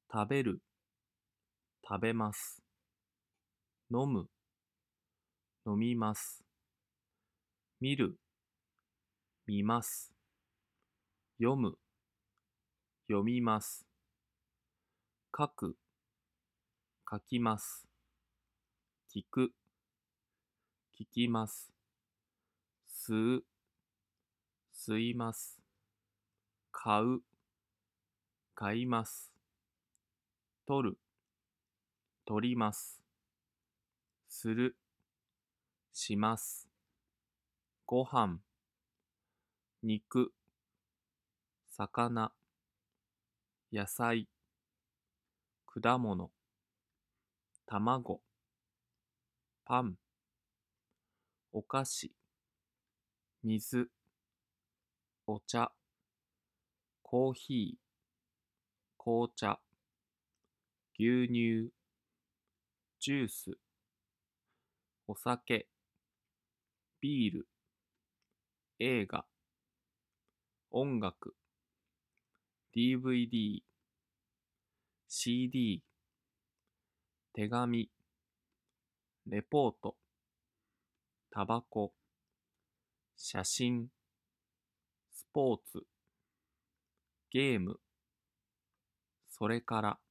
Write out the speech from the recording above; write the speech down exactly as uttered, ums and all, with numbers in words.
食べる、食べます。飲む、飲みます。見る、見ます。読む、読みます。書く、書きます。聞く、聞きます。吸う、吸います。買う、買います。取る、取ります。する、します。ご飯、肉、魚、野菜、果物、卵、パン、お菓子、水、お茶、コーヒー、紅茶、牛乳、ジュース、お酒、ビール、映画、音楽、ディーブイディー、シーディー、手紙、レポート、タバコ、写真、スポーツ、ゲーム、それから